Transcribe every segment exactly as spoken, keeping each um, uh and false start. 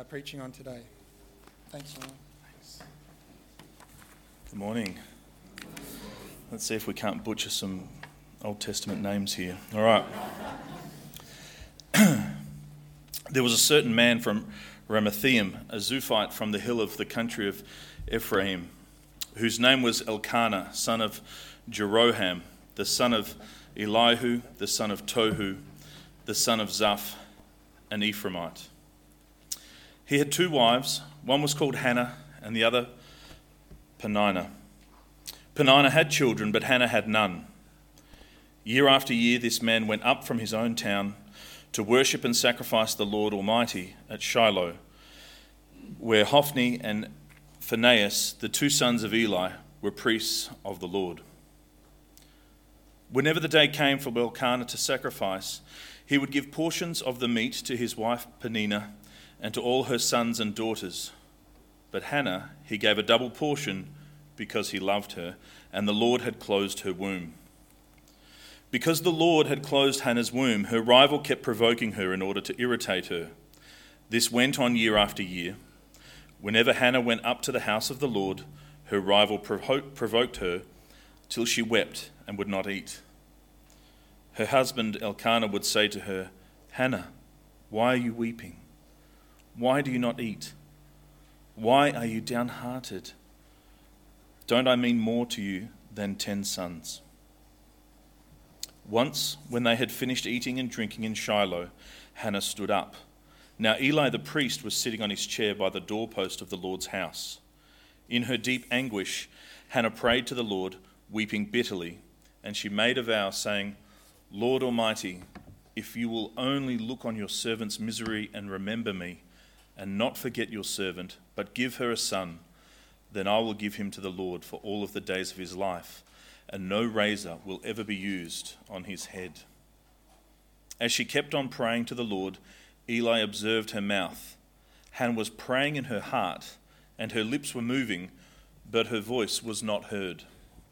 uh, preaching on today. Thanks, Sean. Thanks. Good morning. Let's see if we can't butcher some Old Testament names here. All right. There was a certain man from Ramathaim, a Zuphite from the hill of the country of Ephraim, whose name was Elkanah, son of Jeroham, the son of Elihu, the son of Tohu, the son of Zaph, an Ephraimite. He had two wives. One was called Hannah and the other Peninnah. Peninnah had children, but Hannah had none. Year after year this man went up from his own town to worship and sacrifice the Lord Almighty at Shiloh, where Hophni and Phinehas, the two sons of Eli, were priests of the Lord. Whenever the day came for Elkanah to sacrifice, he would give portions of the meat to his wife Peninnah and to all her sons and daughters. But Hannah he gave a double portion because he loved her, and the Lord had closed her womb. Because the Lord had closed Hannah's womb, her rival kept provoking her in order to irritate her. This went on year after year. Whenever Hannah went up to the house of the Lord, her rival provo- provoked her till she wept and would not eat. Her husband Elkanah would say to her, "Hannah, why are you weeping? Why do you not eat? Why are you downhearted? Don't I mean more to you than ten sons?" Once, when they had finished eating and drinking in Shiloh, Hannah stood up. Now Eli the priest was sitting on his chair by the doorpost of the Lord's house. In her deep anguish, Hannah prayed to the Lord, weeping bitterly, and she made a vow, saying, "Lord Almighty, if you will only look on your servant's misery and remember me, and not forget your servant, but give her a son, then I will give him to the Lord for all of the days of his life, and no razor will ever be used on his head." As she kept on praying to the Lord, Eli observed her mouth. Hannah was praying in her heart, and her lips were moving, but her voice was not heard.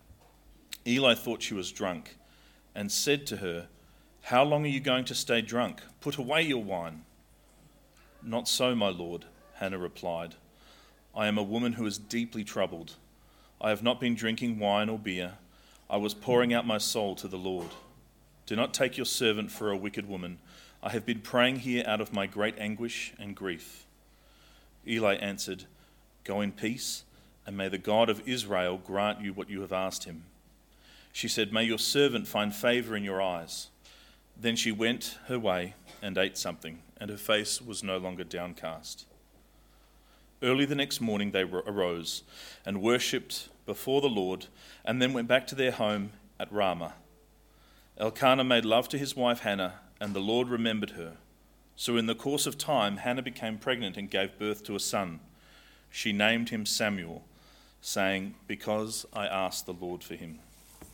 Eli thought she was drunk, and said to her, "How long are you going to stay drunk? Put away your wine." "Not so, my lord," Hannah replied. "I am a woman who is deeply troubled. I have not been drinking wine or beer. I was pouring out my soul to the Lord. Do not take your servant for a wicked woman. I have been praying here out of my great anguish and grief." Eli answered, "Go in peace, and may the God of Israel grant you what you have asked him." She said, "May your servant find favor in your eyes." Then she went her way and ate something, and her face was no longer downcast. Early the next morning they arose and worshipped before the Lord, and then went back to their home at Ramah. Elkanah made love to his wife Hannah, and the Lord remembered her. So in the course of time, Hannah became pregnant and gave birth to a son. She named him Samuel, saying, "Because I asked the Lord for him."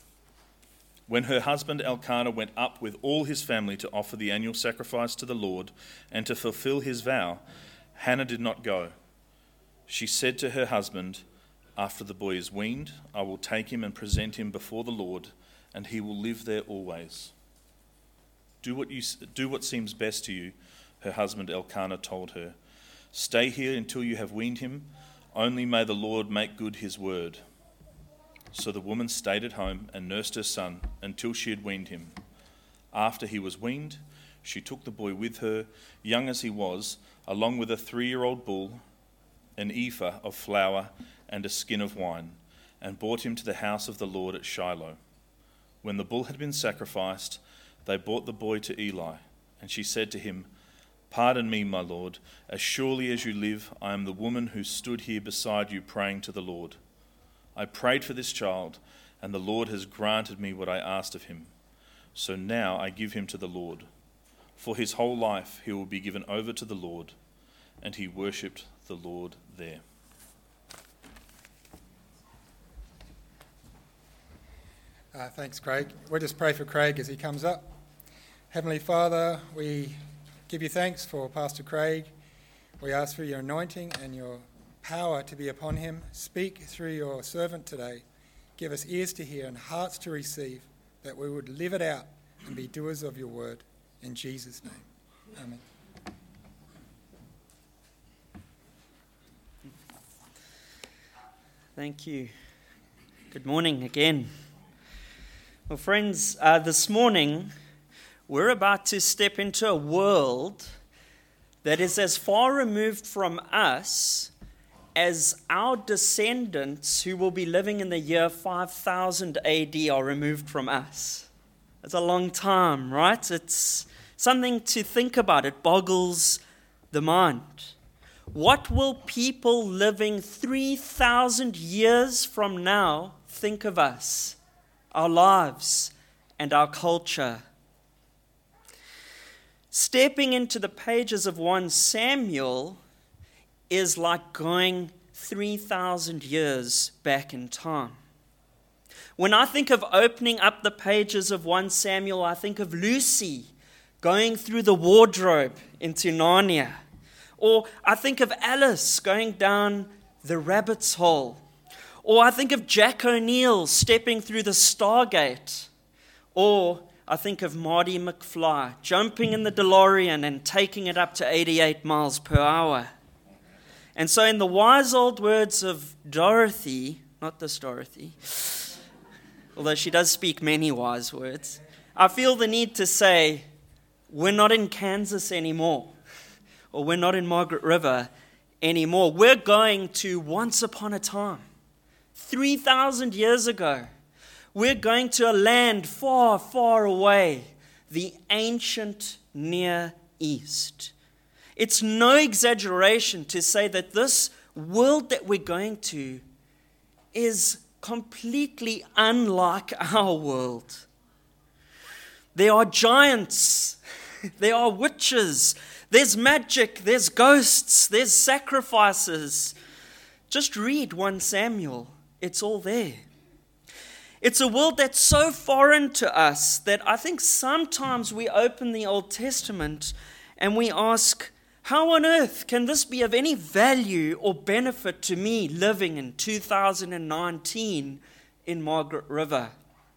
When her husband Elkanah went up with all his family to offer the annual sacrifice to the Lord and to fulfill his vow, Hannah did not go. She said to her husband, "After the boy is weaned, I will take him and present him before the Lord, and he will live there always." Do what you do what seems best to you," her husband Elkanah told her. "Stay here until you have weaned him. Only may the Lord make good his word." So the woman stayed at home and nursed her son until she had weaned him. After he was weaned, she took the boy with her, young as he was, along with a three-year-old bull, an ephah of flour, and a skin of wine, and brought him to the house of the Lord at Shiloh. When the bull had been sacrificed, they brought the boy to Eli, and she said to him, "Pardon me, my lord, as surely as you live, I am the woman who stood here beside you praying to the Lord. I prayed for this child, and the Lord has granted me what I asked of him. So now I give him to the Lord. For his whole life he will be given over to the Lord." And he worshipped the Lord there. Uh, thanks, Craig. We'll just pray for Craig as he comes up. Heavenly Father, we give you thanks for Pastor Craig. We ask for your anointing and your power to be upon him. Speak through your servant today. Give us ears to hear and hearts to receive, that we would live it out and be doers of your word. In Jesus' name, amen. Thank you. Good morning again. Well, friends, uh, this morning we're about to step into a world that is as far removed from us as our descendants who will be living in the year five thousand A D are removed from us. It's a long time, right? It's something to think about. It boggles the mind. What will people living three thousand years from now think of us, our lives, and our culture? Stepping into the pages of First Samuel is like going three thousand years back in time. When I think of opening up the pages of First Samuel, I think of Lucy going through the wardrobe into Narnia. Or I think of Alice going down the rabbit's hole. Or I think of Jack O'Neill stepping through the Stargate. Or I think of Marty McFly jumping in the DeLorean and taking it up to eighty-eight miles per hour. And so in the wise old words of Dorothy, not this Dorothy, although she does speak many wise words, I feel the need to say, we're not in Kansas anymore. Or we're not in Margaret River anymore. We're going to once upon a time, three thousand years ago. We're going to a land far, far away, the ancient Near East. It's no exaggeration to say that this world that we're going to is completely unlike our world. There are giants, there are witches, there's magic, there's ghosts, there's sacrifices. Just read First Samuel. It's all there. It's a world that's so foreign to us that I think sometimes we open the Old Testament and we ask, how on earth can this be of any value or benefit to me living in two thousand nineteen in Margaret River?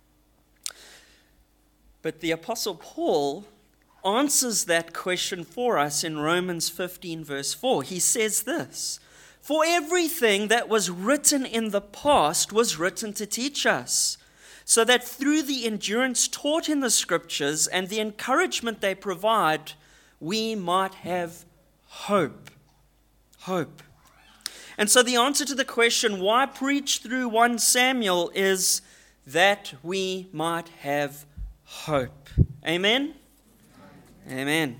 But the Apostle Paul answers that question for us in Romans fifteen, verse four. He says this, "For everything that was written in the past was written to teach us, so that through the endurance taught in the Scriptures and the encouragement they provide, we might have hope." Hope. And so the answer to the question, why preach through First Samuel, is that we might have hope. Amen? Amen.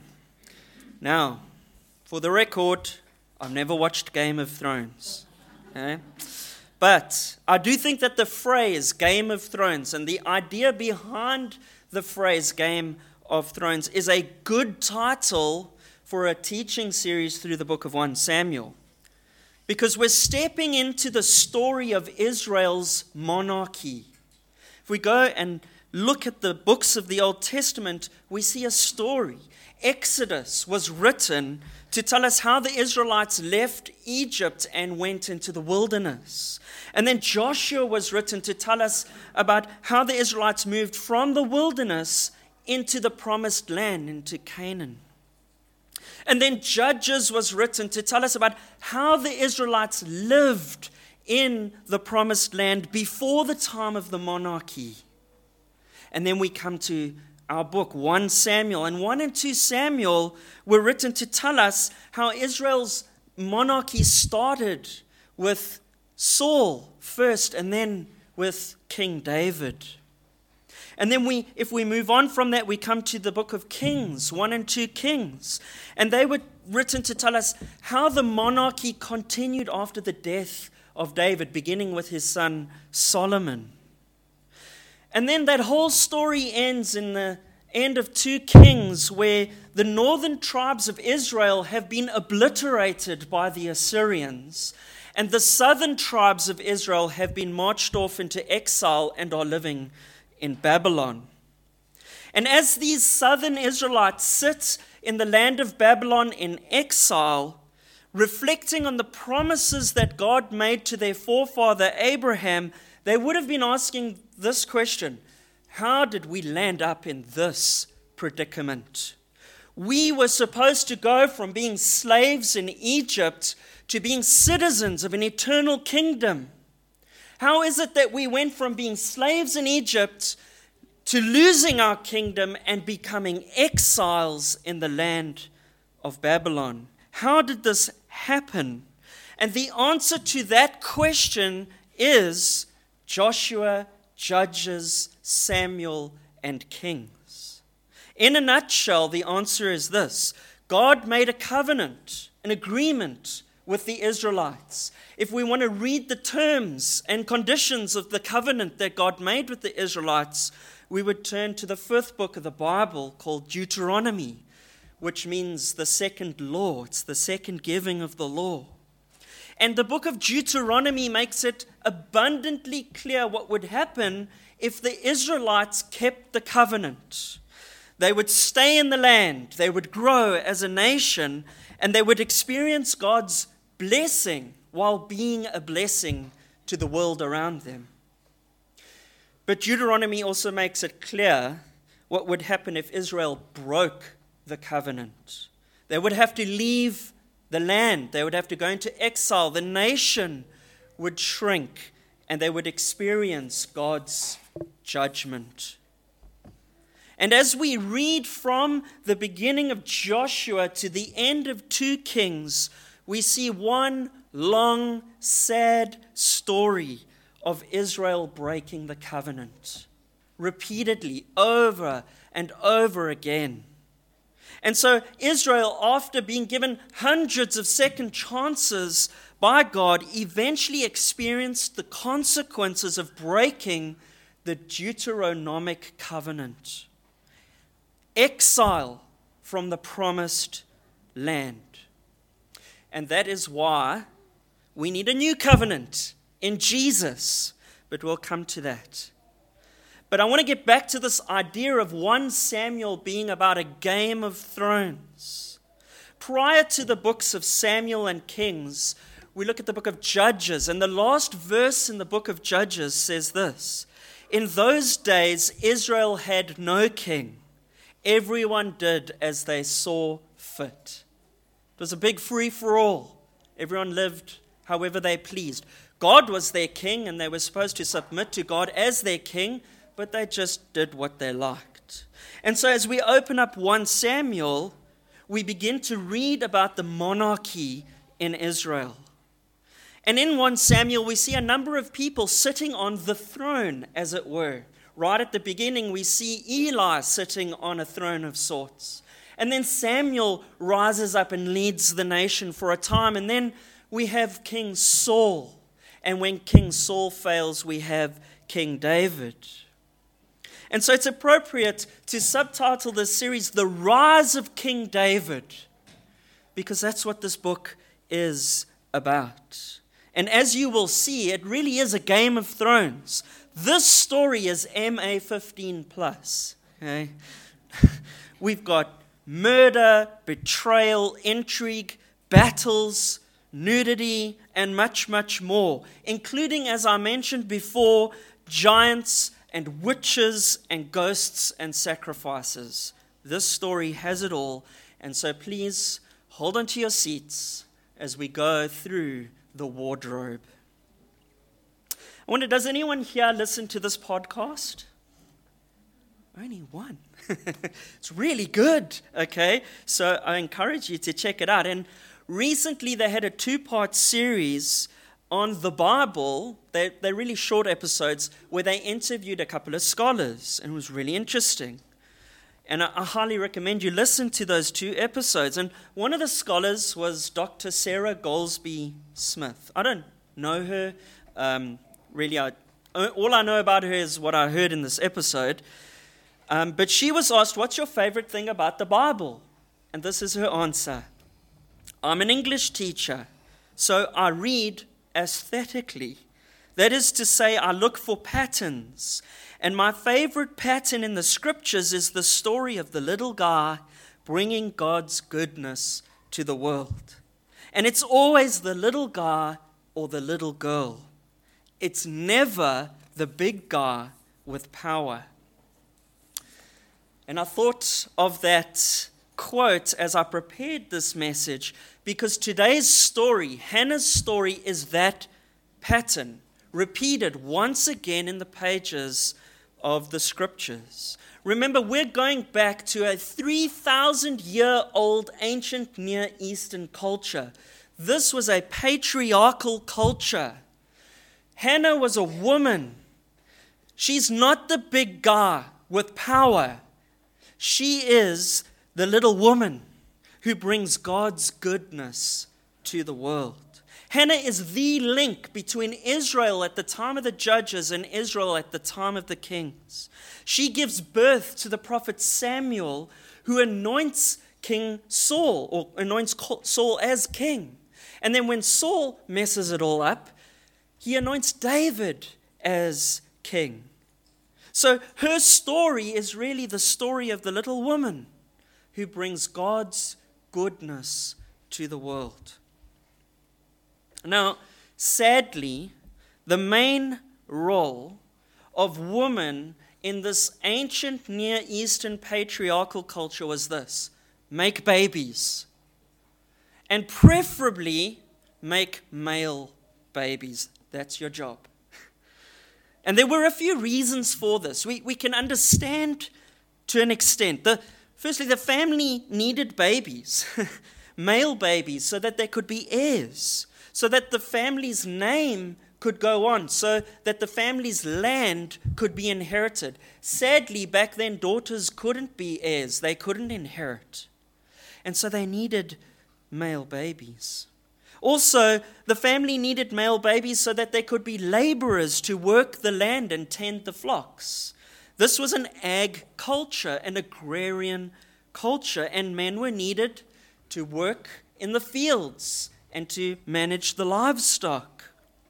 Now, for the record, I've never watched Game of Thrones. Okay? But I do think that the phrase Game of Thrones and the idea behind the phrase Game of Thrones is a good title for a teaching series through the book of First Samuel. Because we're stepping into the story of Israel's monarchy. If we go and look at the books of the Old Testament, we see a story. Exodus was written to tell us how the Israelites left Egypt and went into the wilderness. And then Joshua was written to tell us about how the Israelites moved from the wilderness into the promised land, into Canaan. And then Judges was written to tell us about how the Israelites lived in the promised land before the time of the monarchy. And then we come to our book, First Samuel. And First and Second Samuel were written to tell us how Israel's monarchy started with Saul first and then with King David. And then we, if we move on from that, we come to the book of Kings, First and Second Kings. And they were written to tell us how the monarchy continued after the death of David, beginning with his son Solomon. And then that whole story ends in the end of Second Kings, where the northern tribes of Israel have been obliterated by the Assyrians, and the southern tribes of Israel have been marched off into exile and are living in Babylon. And as these southern Israelites sit in the land of Babylon in exile, reflecting on the promises that God made to their forefather Abraham, they would have been asking this question: how did we land up in this predicament? We were supposed to go from being slaves in Egypt to being citizens of an eternal kingdom. How is it that we went from being slaves in Egypt to losing our kingdom and becoming exiles in the land of Babylon? How did this happen? And the answer to that question is Joshua, Judges, Samuel, and Kings. In a nutshell, the answer is this. God made a covenant, an agreement with the Israelites. If we want to read the terms and conditions of the covenant that God made with the Israelites, we would turn to the fifth book of the Bible called Deuteronomy, which means the second law. It's the second giving of the law. And the book of Deuteronomy makes it abundantly clear what would happen if the Israelites kept the covenant. They would stay in the land, they would grow as a nation, and they would experience God's blessing while being a blessing to the world around them. But Deuteronomy also makes it clear what would happen if Israel broke the covenant. They would have to leave the land. They would have to go into exile. The nation would shrink, and they would experience God's judgment. And as we read from the beginning of Joshua to the end of two Kings, we see one long, sad story of Israel breaking the covenant, repeatedly, over and over again. And so Israel, after being given hundreds of second chances by God, eventually experienced the consequences of breaking the Deuteronomic covenant. Exile from the promised land. And that is why we need a new covenant in Jesus. But we'll come to that. But I want to get back to this idea of First Samuel being about a game of thrones. Prior to the books of Samuel and Kings, we look at the book of Judges, and the last verse in the book of Judges says this: in those days, Israel had no king. Everyone did as they saw fit. It was a big free-for-all. Everyone lived however they pleased. God was their king, and they were supposed to submit to God as their king, but they just did what they liked. And so as we open up First Samuel, we begin to read about the monarchy in Israel. And in First Samuel, we see a number of people sitting on the throne, as it were. Right at the beginning, we see Eli sitting on a throne of sorts. And then Samuel rises up and leads the nation for a time. And then we have King Saul. And when King Saul fails, we have King David. And so it's appropriate to subtitle this series, The Rise of King David, because that's what this book is about. And as you will see, it really is a Game of Thrones. This story is M A fifteen plus. Okay? We've got murder, betrayal, intrigue, battles, nudity, and much, much more, including, as I mentioned before, giants and witches and ghosts and sacrifices. This story has it all, and so please hold on to your seats as we go through the wardrobe. I wonder, does anyone here listen to this podcast? Only one. It's really good, okay? So I encourage you to check it out. And recently they had a two-part series on the Bible. They're, they're really short episodes where they interviewed a couple of scholars, and it was really interesting. And I, I highly recommend you listen to those two episodes. And one of the scholars was Doctor Sarah Goldsby Smith. I don't know her. Um, really, I, all I know about her is what I heard in this episode. Um, but she was asked, what's your favorite thing about the Bible? And this is her answer. I'm an English teacher, so I read aesthetically. That is to say, I look for patterns. And my favorite pattern in the scriptures is the story of the little guy bringing God's goodness to the world. And it's always the little guy or the little girl. It's never the big guy with power. And I thought of that quote as I prepared this message, because today's story, Hannah's story, is that pattern, repeated once again in the pages of the scriptures. Remember, we're going back to a three thousand year old ancient Near Eastern culture. This was a patriarchal culture. Hannah was a woman. She's not the big guy with power. She is the little woman who brings God's goodness to the world. Hannah is the link between Israel at the time of the judges and Israel at the time of the kings. She gives birth to the prophet Samuel, who anoints King Saul, or anoints Saul as king. And then when Saul messes it all up, he anoints David as king. So her story is really the story of the little woman who brings God's goodness to the world. Now, sadly, the main role of woman in this ancient Near Eastern patriarchal culture was this: make babies. And preferably make male babies. That's your job. And there were a few reasons for this. We, we can understand to an extent. The, firstly, the family needed babies, male babies, so that there could be heirs, so that the family's name could go on, so that the family's land could be inherited. Sadly, back then, daughters couldn't be heirs. They couldn't inherit. And so they needed male babies. Also, the family needed male babies so that there could be laborers to work the land and tend the flocks. This was an ag culture, an agrarian culture, and men were needed to work in the fields and to manage the livestock.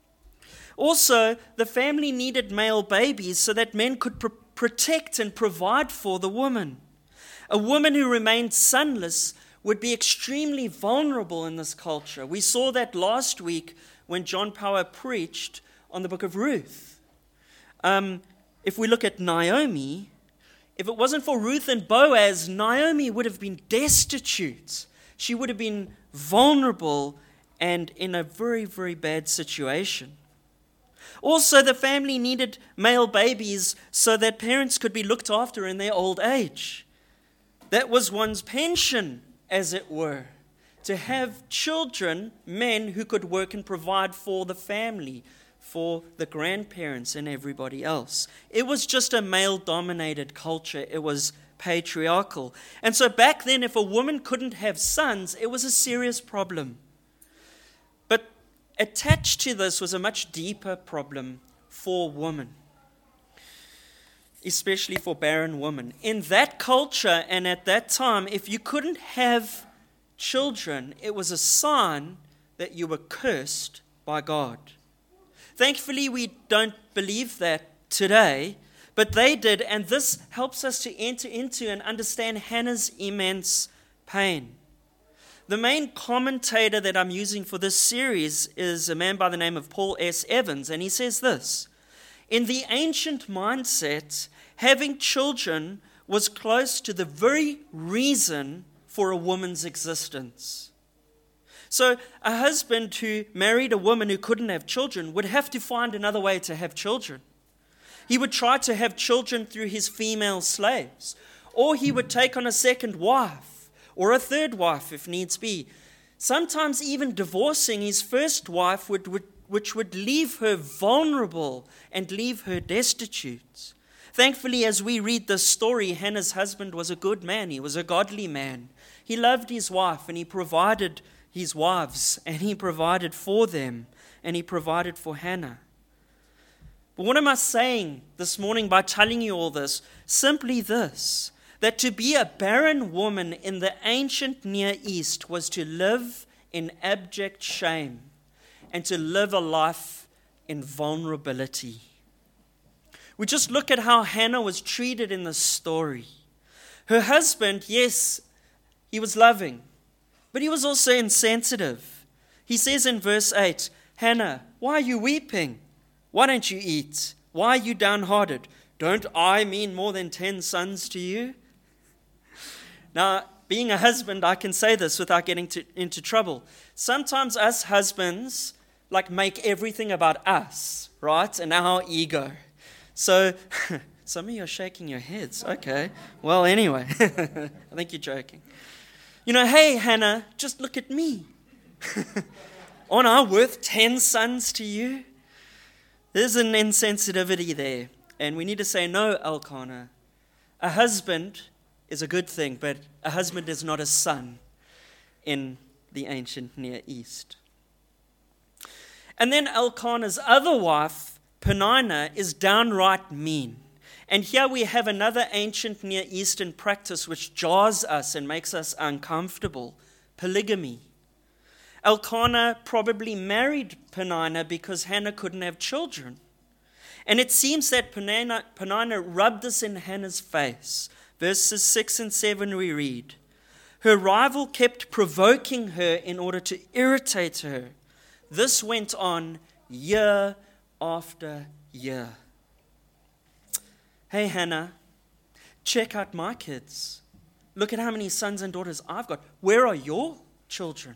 Also, the family needed male babies so that men could pr- protect and provide for the woman. A woman who remained sonless would be extremely vulnerable in this culture. We saw that last week when John Power preached on the book of Ruth. Um, if we look at Naomi, if it wasn't for Ruth and Boaz, Naomi would have been destitute. She would have been vulnerable and in a very, very bad situation. Also, the family needed male babies so that parents could be looked after in their old age. That was one's pension, as it were, to have children, men who could work and provide for the family, for the grandparents and everybody else. It was just a male-dominated culture. It was patriarchal. And so back then, if a woman couldn't have sons, it was a serious problem. But attached to this was a much deeper problem for women, especially for barren women. In that culture and at that time, if you couldn't have children, it was a sign that you were cursed by God. Thankfully, we don't believe that today, but they did, and this helps us to enter into and understand Hannah's immense pain. The main commentator that I'm using for this series is a man by the name of Paul S. Evans, and he says this: in the ancient mindset, having children was close to the very reason for a woman's existence. So a husband who married a woman who couldn't have children would have to find another way to have children. He would try to have children through his female slaves, or he would take on a second wife, or a third wife if needs be. Sometimes even divorcing his first wife would, would which would leave her vulnerable and leave her destitute. Thankfully, as we read this story, Hannah's husband was a good man. He was a godly man. He loved his wife, and he provided his wives, and he provided for them, and he provided for Hannah. But what am I saying this morning by telling you all this? Simply this, that to be a barren woman in the ancient Near East was to live in abject shame and to live a life in vulnerability. We just look at how Hannah was treated in this story. Her husband, yes, he was loving, but he was also insensitive. He says in verse eight, Hannah, why are you weeping? Why don't you eat? Why are you downhearted? Don't I mean more than ten sons to you? Now, being a husband, I can say this without getting to, into trouble. Sometimes us husbands like make everything about us, right? And our ego. So some of you are shaking your heads. Okay. Well, anyway, I think you're joking. You know, hey, Hannah, just look at me. Aren't I worth ten sons to you? There's an insensitivity there. And we need to say, no, Elkanah. A husband is a good thing, but a husband is not a son in the ancient Near East. And then Elkanah's other wife, Peninnah, is downright mean. And here we have another ancient Near Eastern practice which jars us and makes us uncomfortable: polygamy. Elkanah probably married Peninnah because Hannah couldn't have children. And it seems that Peninnah, Peninnah rubbed this in Hannah's face. Verses six and seven we read, her rival kept provoking her in order to irritate her. This went on year after year. Hey, Hannah, check out my kids. Look at how many sons and daughters I've got. Where are your children?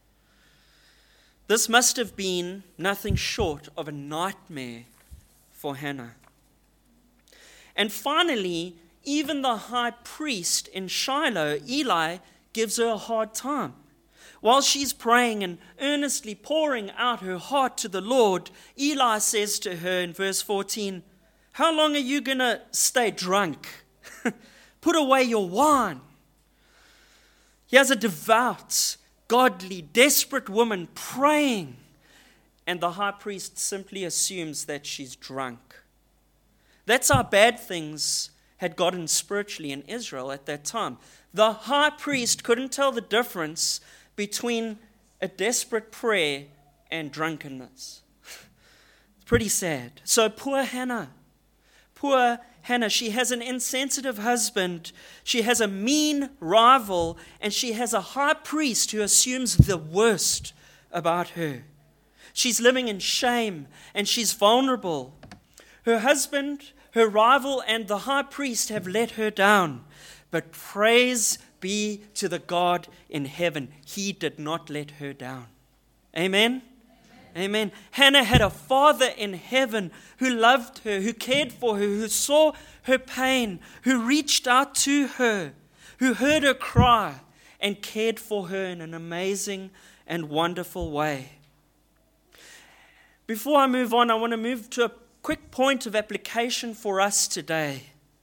This must have been nothing short of a nightmare for Hannah. And finally, even the high priest in Shiloh, Eli, gives her a hard time. While she's praying and earnestly pouring out her heart to the Lord, Eli says to her in verse fourteen, how long are you going to stay drunk? Put away your wine. Here's a devout, godly, desperate woman praying, and the high priest simply assumes that she's drunk. That's how bad things had gotten spiritually in Israel at that time. The high priest couldn't tell the difference between a desperate prayer and drunkenness. It's pretty sad. So poor Hannah, poor Hannah, she has an insensitive husband, she has a mean rival, and she has a high priest who assumes the worst about her. She's living in shame and she's vulnerable. Her husband, her rival, and the high priest have let her down. But praise be to the God in heaven. He did not let her down. Amen? Amen. Amen. Hannah had a father in heaven who loved her, who cared for her, who saw her pain, who reached out to her, who heard her cry and cared for her in an amazing and wonderful way. Before I move on, I want to move to a quick point of application for us today.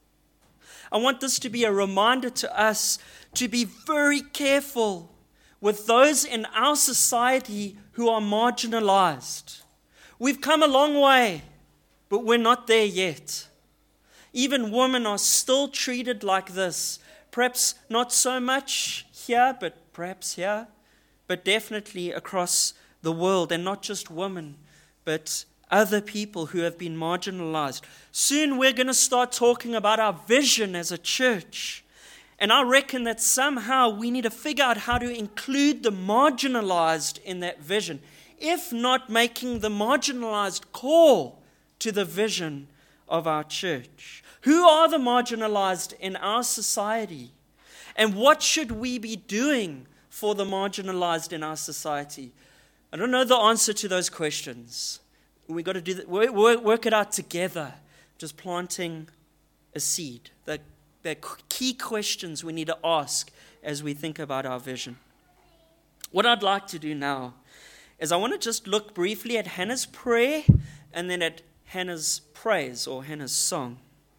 I want this to be a reminder to us to be very careful with those in our society who are marginalized. We've come a long way, but we're not there yet. Even women are still treated like this. Perhaps not so much here, but perhaps here, but definitely across the world, and not just women, but other people who have been marginalized. Soon we're going to start talking about our vision as a church. And I reckon that somehow we need to figure out how to include the marginalized in that vision, if not making the marginalized core to the vision of our church. Who are the marginalized in our society? And what should we be doing for the marginalized in our society? I don't know the answer to those questions. We've got to do that, work, work it out together, just planting a seed. The, the key questions we need to ask as we think about our vision. What I'd like to do now is I want to just look briefly at Hannah's prayer and then at Hannah's praise or Hannah's song.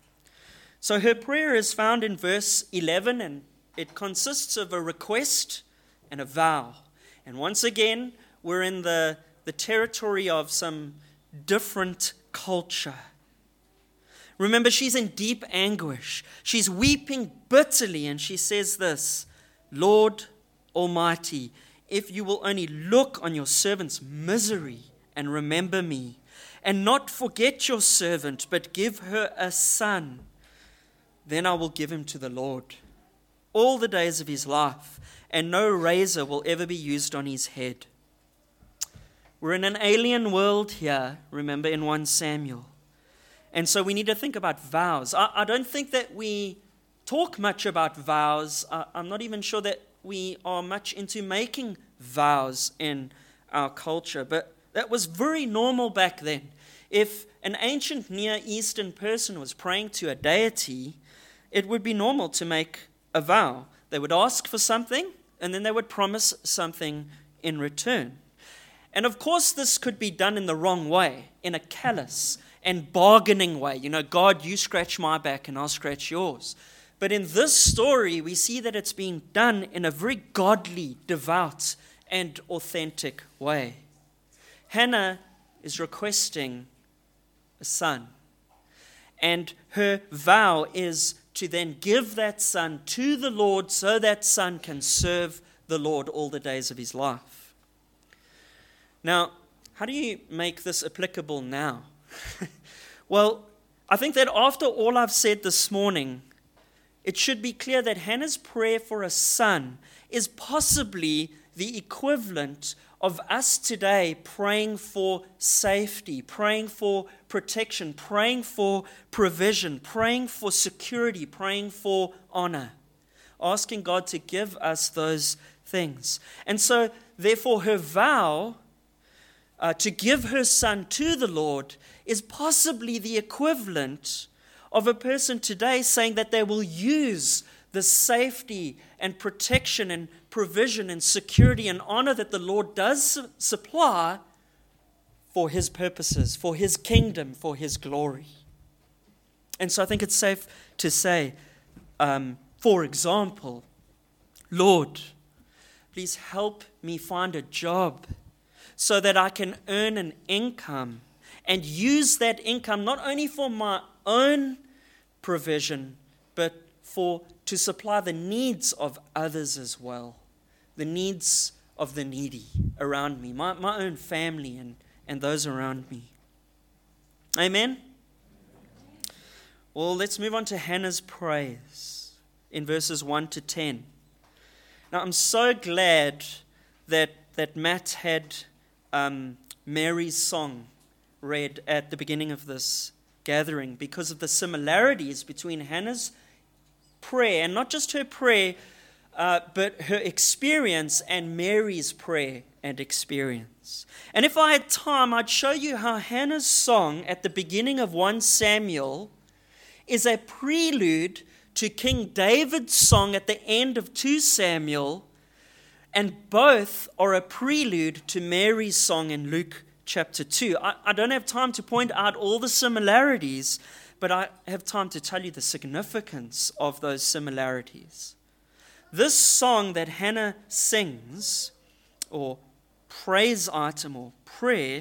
So her prayer is found in verse eleven, and it consists of a request and a vow. And once again, we're in the, the territory of some different culture. Remember, she's in deep anguish. She's weeping bitterly, and she says this, Lord Almighty, if you will only look on your servant's misery and remember me, and not forget your servant, but give her a son, then I will give him to the Lord all the days of his life, and no razor will ever be used on his head. We're in an alien world here, remember, in First Samuel. And so we need to think about vows. I, I don't think that we talk much about vows. I, I'm not even sure that we are much into making vows in our culture. But That was very normal back then. If an ancient Near Eastern person was praying to a deity, it would be normal to make a vow. They would ask for something, and then they would promise something in return. And of course, this could be done in the wrong way, in a callous and bargaining way. You know, God, you scratch my back and I'll scratch yours. But in this story, we see that it's being done in a very godly, devout, and authentic way. Hannah is requesting a son, and her vow is to then give that son to the Lord so that son can serve the Lord all the days of his life. Now, how do you make this applicable now? Well, I think that after all I've said this morning, it should be clear that Hannah's prayer for a son is possibly the equivalent of us today praying for safety, praying for protection, praying for provision, praying for security, praying for honor, asking God to give us those things. And so, therefore, her vow uh, to give her son to the Lord is possibly the equivalent of a person today saying that they will use the safety and protection and provision and security and honor that the Lord does su- supply for his purposes, for his kingdom, for his glory. And so I think it's safe to say, um, for example, Lord, please help me find a job so that I can earn an income and use that income not only for my own provision, but for to supply the needs of others as well, the needs of the needy around me, my, my own family and, and those around me. Amen? Well, let's move on to Hannah's praise in verses one to ten. Now, I'm so glad that, that Matt had um, Mary's song read at the beginning of this gathering because of the similarities between Hannah's prayer, and not just her prayer, uh, but her experience and Mary's prayer and experience. And if I had time, I'd show you how Hannah's song at the beginning of First Samuel is a prelude to King David's song at the end of Second Samuel, and both are a prelude to Mary's song in Luke chapter two. I, I don't have time to point out all the similarities, but I have time to tell you the significance of those similarities. This song that Hannah sings, or praise item or prayer,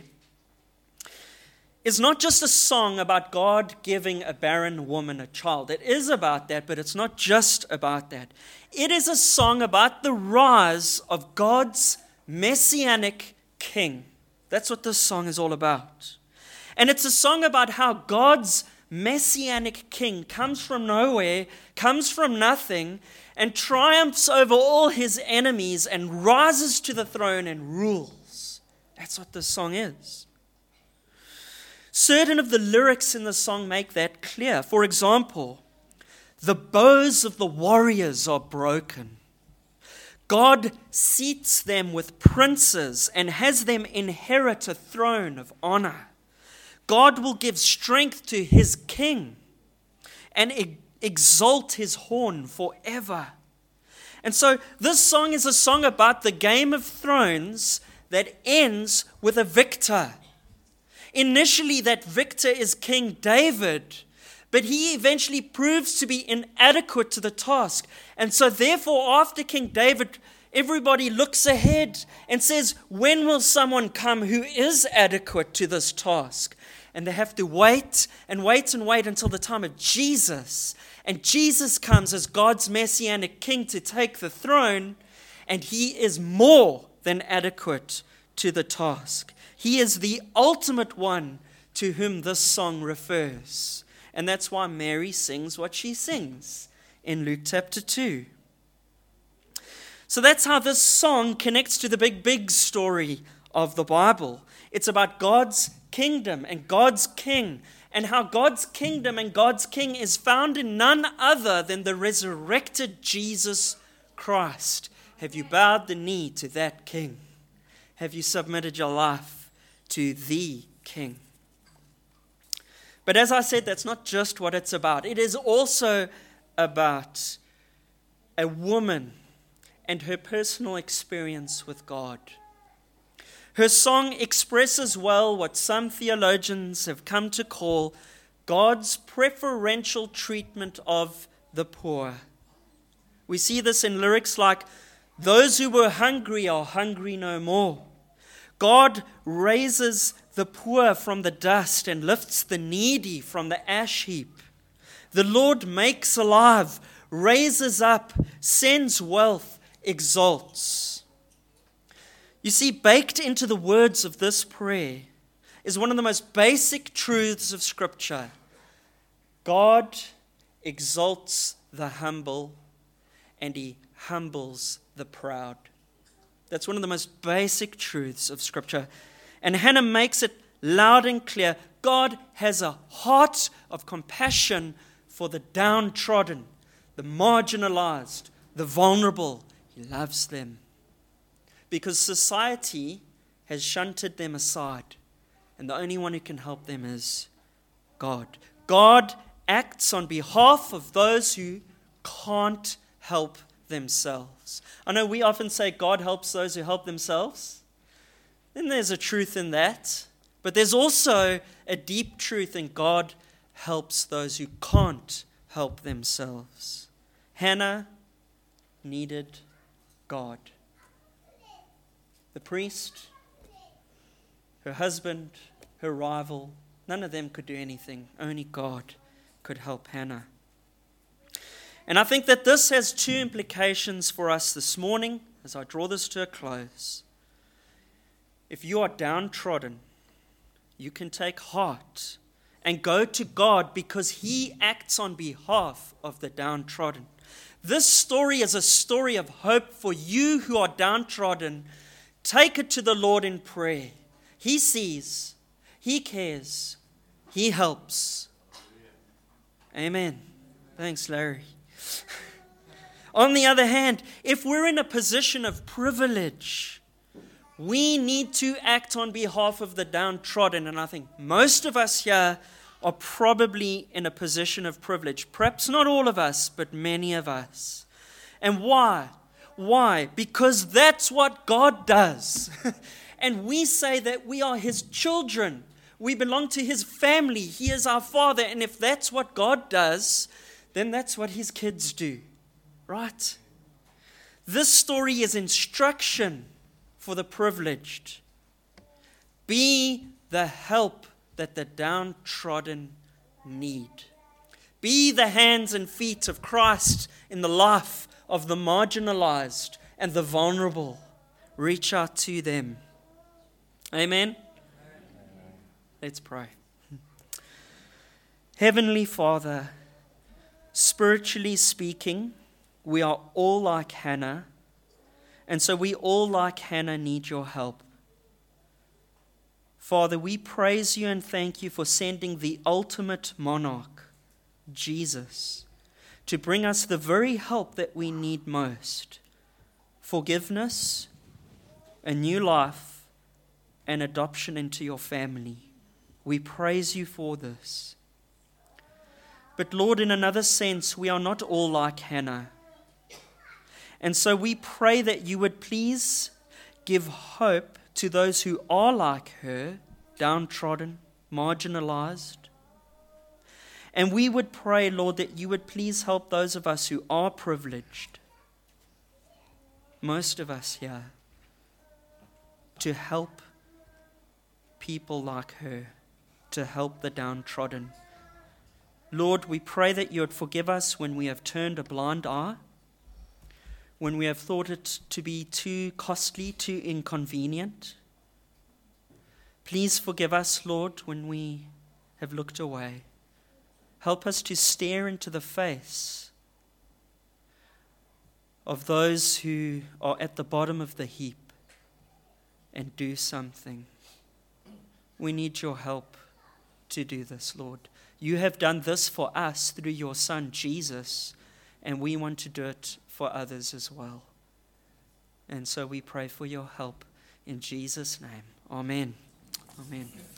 is not just a song about God giving a barren woman a child. It is about that, but it's not just about that. It is a song about the rise of God's messianic king. That's what this song is all about. And it's a song about how God's messianic king comes from nowhere, comes from nothing, and triumphs over all his enemies and rises to the throne and rules. That's what this song is. Certain of the lyrics in the song make that clear. For example, the bows of the warriors are broken. God seats them with princes and has them inherit a throne of honor. God will give strength to his king and exalt his horn forever. And so this song is a song about the Game of Thrones that ends with a victor. Initially, that victor is King David, but he eventually proves to be inadequate to the task. And so therefore, after King David, everybody looks ahead and says, when will someone come who is adequate to this task? And they have to wait and wait and wait until the time of Jesus. And Jesus comes as God's messianic king to take the throne, and he is more than adequate to the task. He is the ultimate one to whom this song refers. And that's why Mary sings what she sings in Luke chapter two. So that's how this song connects to the big, big story of the Bible. It's about God's kingdom and God's king, and how God's kingdom and God's king is found in none other than the resurrected Jesus Christ. Have you bowed the knee to that king? Have you submitted your life to the King. But as I said, that's not just what it's about. It is also about a woman and her personal experience with God. Her song expresses well what some theologians have come to call God's preferential treatment of the poor. We see this in lyrics like, "Those who were hungry are hungry no more." God raises the poor from the dust and lifts the needy from the ash heap. The Lord makes alive, raises up, sends wealth, exalts. You see, baked into the words of this prayer is one of the most basic truths of Scripture. God exalts the humble and he humbles the proud. That's one of the most basic truths of Scripture. And Hannah makes it loud and clear. God has a heart of compassion for the downtrodden, the marginalized, the vulnerable. He loves them. Because society has shunted them aside. And the only one who can help them is God. God acts on behalf of those who can't help themselves. I know we often say God helps those who help themselves. Then there's a truth in that. But there's also a deep truth in God helps those who can't help themselves. Hannah needed God. The priest, her husband, her rival, none of them could do anything. Only God could help Hannah. And I think that this has two implications for us this morning as I draw this to a close. If you are downtrodden, you can take heart and go to God because He acts on behalf of the downtrodden. This story is a story of hope for you who are downtrodden. Take it to the Lord in prayer. He sees, He cares, He helps. Amen. Thanks, Larry. On the other hand, if we're in a position of privilege, we need to act on behalf of the downtrodden. And I think most of us here are probably in a position of privilege. Perhaps not all of us, but many of us. And why? Why? Because that's what God does. And we say that we are His children. We belong to His family. He is our Father. And if that's what God does, then that's what His kids do. Right? This story is instruction for the privileged. Be the help that the downtrodden need. Be the hands and feet of Christ in the life of the marginalized and the vulnerable. Reach out to them. Amen? Let's pray. Heavenly Father, spiritually speaking, we are all like Hannah, and so we all like Hannah need your help. Father, we praise you and thank you for sending the ultimate monarch, Jesus, to bring us the very help that we need most. Forgiveness, a new life, and adoption into your family. We praise you for this. But Lord, in another sense, we are not all like Hannah. And so we pray that you would please give hope to those who are like her, downtrodden, marginalized. And we would pray, Lord, that you would please help those of us who are privileged, most of us here, to help people like her, to help the downtrodden. Lord, we pray that you would forgive us when we have turned a blind eye, when we have thought it to be too costly, too inconvenient. Please forgive us, Lord, when we have looked away. Help us to stare into the face of those who are at the bottom of the heap and do something. We need your help to do this, Lord. You have done this for us through your Son, Jesus, and we want to do it for others as well. And so we pray for your help in Jesus' name. Amen. Amen.